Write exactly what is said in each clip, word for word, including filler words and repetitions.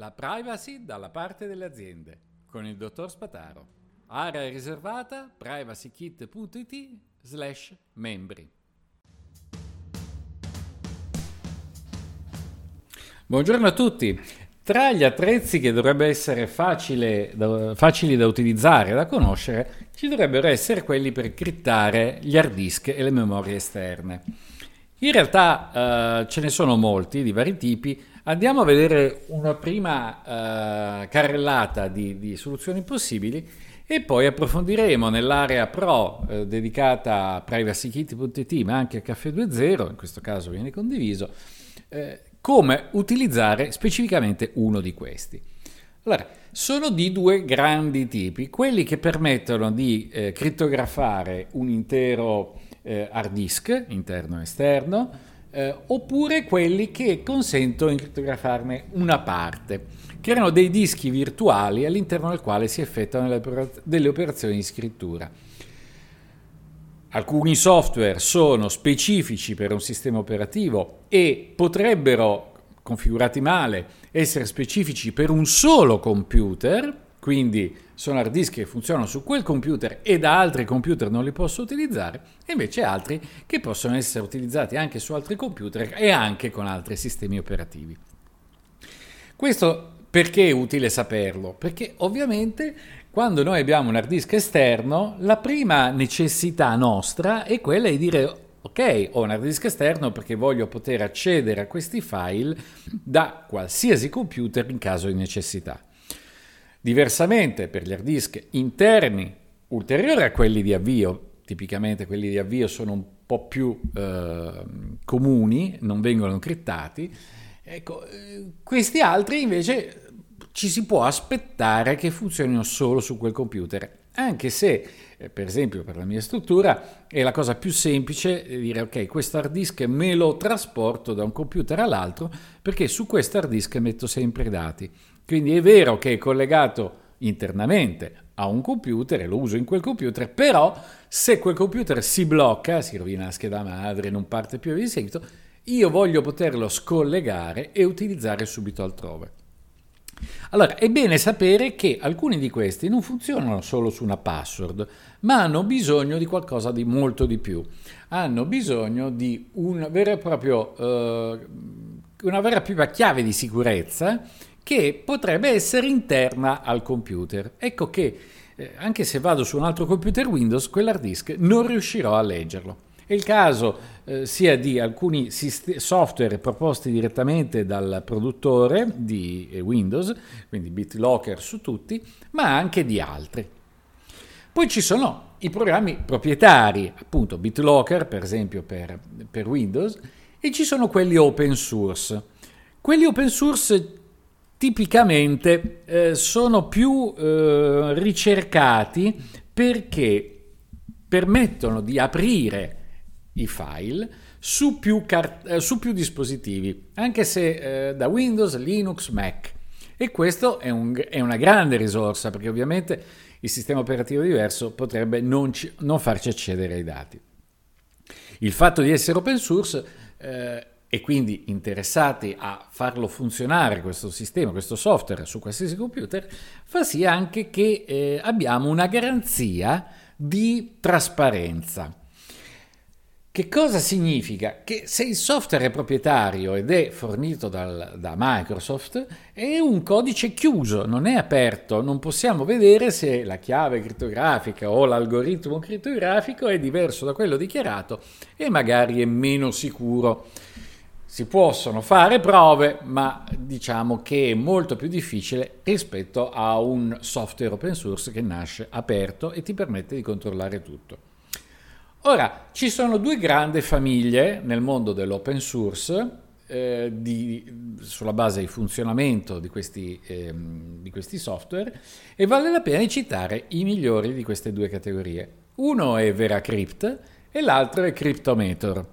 La privacy dalla parte delle aziende con il dottor Spataro. Area riservata privacykit.it slash membri. Buongiorno a tutti. Tra gli attrezzi che dovrebbe essere facile da, facili da utilizzare e da conoscere, ci dovrebbero essere quelli per crittare gli hard disk e le memorie esterne. In realtà eh, ce ne sono molti di vari tipi. Andiamo a vedere una prima eh, carrellata di, di soluzioni possibili e poi approfondiremo nell'area pro eh, dedicata a privacykit.it, ma anche a Caffè due zero, in questo caso viene condiviso, eh, come utilizzare specificamente uno di questi. Allora, sono di due grandi tipi, quelli che permettono di eh, crittografare un intero eh, hard disk, interno e esterno, eh, oppure quelli che consentono di crittografarne una parte, creano dei dischi virtuali all'interno del quale si effettuano le operaz- delle operazioni di scrittura. Alcuni software sono specifici per un sistema operativo e potrebbero, configurati male, essere specifici per un solo computer, quindi sono hard disk che funzionano su quel computer e da altri computer non li posso utilizzare, e invece altri che possono essere utilizzati anche su altri computer e anche con altri sistemi operativi. Questo perché è utile saperlo? Perché ovviamente quando noi abbiamo un hard disk esterno, la prima necessità nostra è quella di dire: ok, ho un hard disk esterno perché voglio poter accedere a questi file da qualsiasi computer in caso di necessità. Diversamente per gli hard disk interni, ulteriori a quelli di avvio, tipicamente quelli di avvio sono un po' più eh, comuni, non vengono crittati, ecco, eh, questi altri invece ci si può aspettare che funzionino solo su quel computer, anche se eh, per esempio per la mia struttura è la cosa più semplice dire: ok, questo hard disk me lo trasporto da un computer all'altro perché su questo hard disk metto sempre i dati. Quindi è vero che è collegato internamente a un computer e lo uso in quel computer, però se quel computer si blocca, si rovina la scheda madre, non parte più di seguito, io voglio poterlo scollegare e utilizzare subito altrove. Allora, è bene sapere che alcuni di questi non funzionano solo su una password, ma hanno bisogno di qualcosa di molto di più. Hanno bisogno di un vero e proprio, eh, una vera e propria chiave di sicurezza che potrebbe essere interna al computer. Ecco che eh, anche se vado su un altro computer Windows, quell'hard disk non riuscirò a leggerlo. È il caso eh, sia di alcuni sist- software proposti direttamente dal produttore di eh, Windows, quindi BitLocker su tutti, ma anche di altri. Poi ci sono i programmi proprietari, appunto BitLocker per esempio per, per Windows, e ci sono quelli open source. Quelli open source tipicamente eh, sono più eh, ricercati perché permettono di aprire i file su più, car- eh, su più dispositivi, anche se eh, da Windows, Linux, Mac. E questo è, un, è una grande risorsa, perché ovviamente il sistema operativo diverso potrebbe non, ci, non farci accedere ai dati. Il fatto di essere open source eh, e quindi interessati a farlo funzionare questo sistema, questo software su qualsiasi computer, fa sì anche che eh, abbiamo una garanzia di trasparenza. Che cosa significa? Che se il software è proprietario ed è fornito dal, da Microsoft, è un codice chiuso, non è aperto, non possiamo vedere se la chiave crittografica o l'algoritmo crittografico è diverso da quello dichiarato e magari è meno sicuro. Si possono fare prove, ma diciamo che è molto più difficile rispetto a un software open source che nasce aperto e ti permette di controllare tutto. Ora, ci sono due grandi famiglie nel mondo dell'open source eh, di, sulla base di funzionamento di questi, eh, di questi software, e vale la pena citare i migliori di queste due categorie. Uno è VeraCrypt e l'altro è Cryptomator.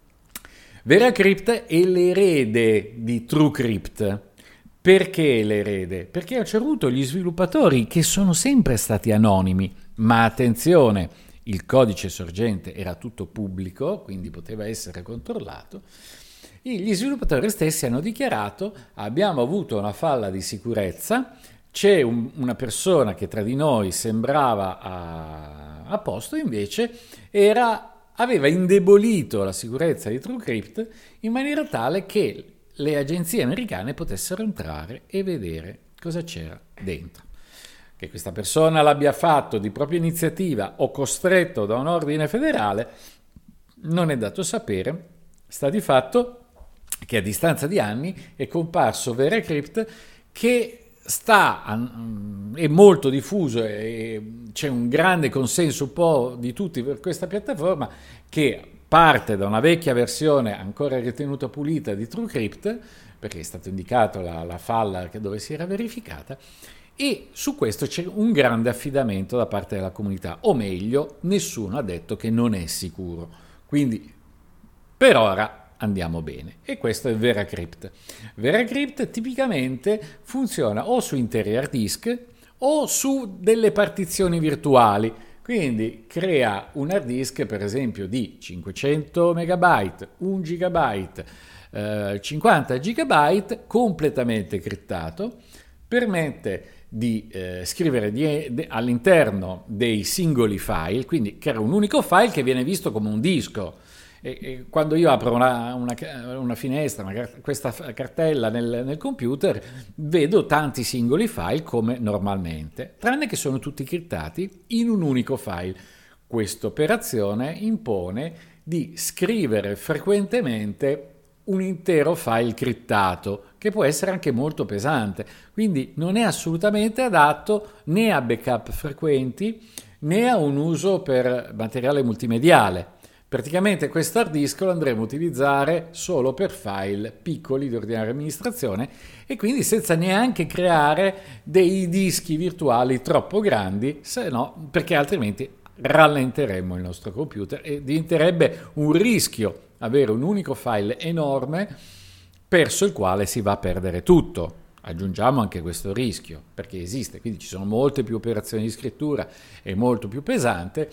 VeraCrypt è l'erede di TrueCrypt. Perché l'erede? Perché a un certo punto gli sviluppatori, che sono sempre stati anonimi, ma attenzione, il codice sorgente era tutto pubblico, quindi poteva essere controllato, Gli sviluppatori stessi hanno dichiarato: abbiamo avuto una falla di sicurezza, c'è un, una persona che tra di noi sembrava a, a posto, invece era, aveva indebolito la sicurezza di TrueCrypt in maniera tale che le agenzie americane potessero entrare e vedere cosa c'era dentro. Che questa persona l'abbia fatto di propria iniziativa o costretto da un ordine federale non è dato sapere. Sta di fatto che a distanza di anni è comparso VeraCrypt, che sta, è molto diffuso e c'è un grande consenso un po' di tutti per questa piattaforma, che parte da una vecchia versione ancora ritenuta pulita di TrueCrypt, perché è stato indicato la, la falla che dove si era verificata, e su questo c'è un grande affidamento da parte della comunità, o meglio, nessuno ha detto che non è sicuro. Quindi per ora andiamo bene, e questo è VeraCrypt. VeraCrypt tipicamente funziona o su interi hard disk o su delle partizioni virtuali, quindi crea un hard disk per esempio di cinquecento megabyte, un gigabyte, eh, cinquanta gigabyte completamente criptato, permette di eh, scrivere di, de, all'interno dei singoli file, quindi crea un unico file che viene visto come un disco. E, e quando io apro una, una, una finestra, una, questa cartella nel, nel computer, vedo tanti singoli file come normalmente, tranne che sono tutti criptati in un unico file. Questa operazione impone di scrivere frequentemente un intero file criptato, che può essere anche molto pesante, quindi non è assolutamente adatto né a backup frequenti né a un uso per materiale multimediale. Praticamente questo hard disk lo andremo a utilizzare solo per file piccoli di ordinaria amministrazione, e quindi senza neanche creare dei dischi virtuali troppo grandi, se no, perché altrimenti rallenteremmo il nostro computer e diventerebbe un rischio avere un unico file enorme perso il quale si va a perdere tutto. Aggiungiamo anche questo rischio, perché esiste, quindi ci sono molte più operazioni di scrittura, è molto più pesante.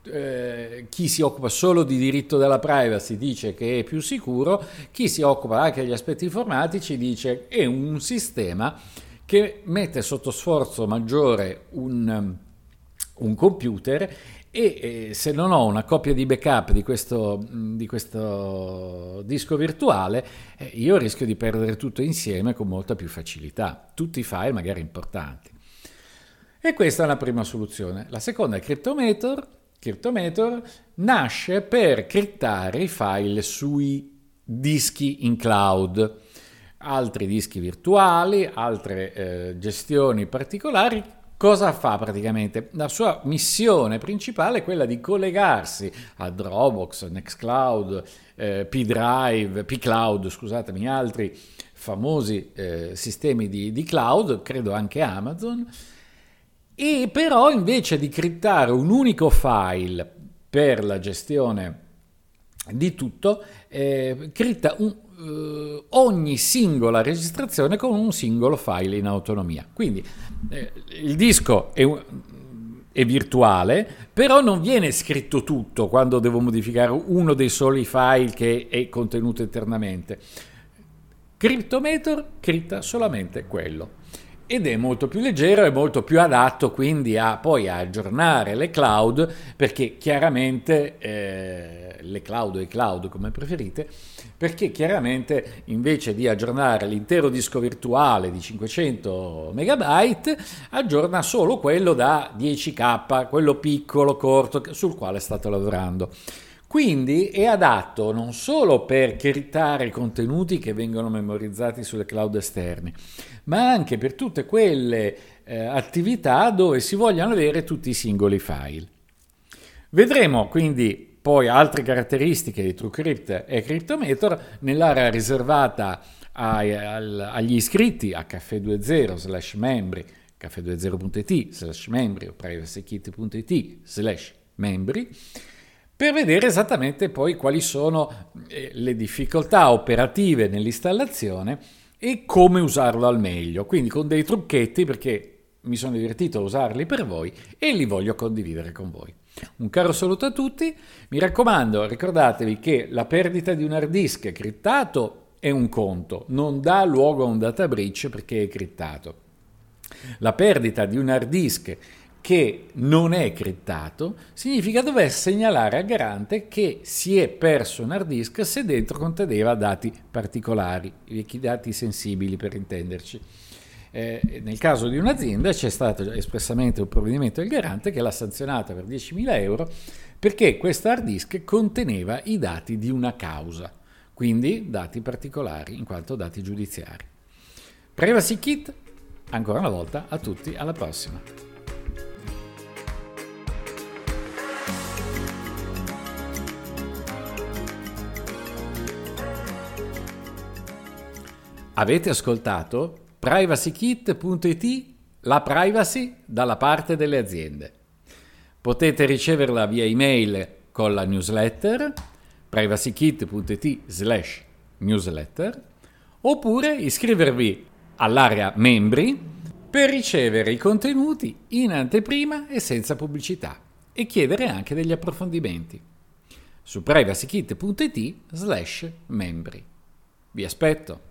Eh, chi si occupa solo di diritto della privacy dice che è più sicuro, chi si occupa anche degli aspetti informatici dice che è un sistema che mette sotto sforzo maggiore un, un computer, e eh, se non ho una copia di backup di questo, di questo disco virtuale, eh, io rischio di perdere tutto insieme con molta più facilità, tutti i file magari importanti. E questa è una prima soluzione. La seconda è Cryptomator. Cryptomator nasce per criptare i file sui dischi in cloud, altri dischi virtuali, altre eh, gestioni particolari. Cosa fa praticamente? La sua missione principale è quella di collegarsi a Dropbox, Nextcloud, eh, P-Drive, P-Cloud, scusatemi, altri famosi eh, sistemi di, di cloud, credo anche Amazon. E però invece di criptare un unico file per la gestione di tutto, eh, cripta un, eh, ogni singola registrazione con un singolo file in autonomia. Quindi eh, il disco è, un, è virtuale, però non viene scritto tutto quando devo modificare uno dei soli file che è contenuto internamente. Cryptomator cripta solamente quello. Ed è molto più leggero e molto più adatto quindi a poi a aggiornare le cloud, perché chiaramente eh, le cloud o i cloud come preferite, perché chiaramente invece di aggiornare l'intero disco virtuale di cinquecento megabyte aggiorna solo quello da dieci K, quello piccolo, corto, sul quale è stato lavorando. Quindi è adatto non solo per criptare i contenuti che vengono memorizzati sulle cloud esterne, ma anche per tutte quelle eh, attività dove si vogliono avere tutti i singoli file. Vedremo quindi poi altre caratteristiche di TrueCrypt e Cryptomator nell'area riservata ai, al, agli iscritti a caffè venti slash membri, caffè venti punto it slash membri o privacykit punto it slash membri, per vedere esattamente poi quali sono le difficoltà operative nell'installazione e come usarlo al meglio, quindi con dei trucchetti, perché mi sono divertito a usarli per voi e li voglio condividere con voi. Un caro saluto a tutti, mi raccomando, ricordatevi che la perdita di un hard disk criptato è un conto, non dà luogo a un data breach perché è criptato. La perdita di un hard disk che non è criptato significa dover segnalare al garante che si è perso un hard disk se dentro conteneva dati particolari, vecchi dati sensibili per intenderci. Eh, nel caso di un'azienda c'è stato espressamente un provvedimento del garante che l'ha sanzionata per diecimila euro perché questo hard disk conteneva i dati di una causa, quindi dati particolari in quanto dati giudiziari. Privacy Kit, ancora una volta a tutti, alla prossima. Avete ascoltato privacykit punto it, la privacy dalla parte delle aziende. Potete riceverla via email con la newsletter privacykit punto it slash newsletter oppure iscrivervi all'area membri per ricevere i contenuti in anteprima e senza pubblicità e chiedere anche degli approfondimenti su privacykit punto it slash membri. Vi aspetto!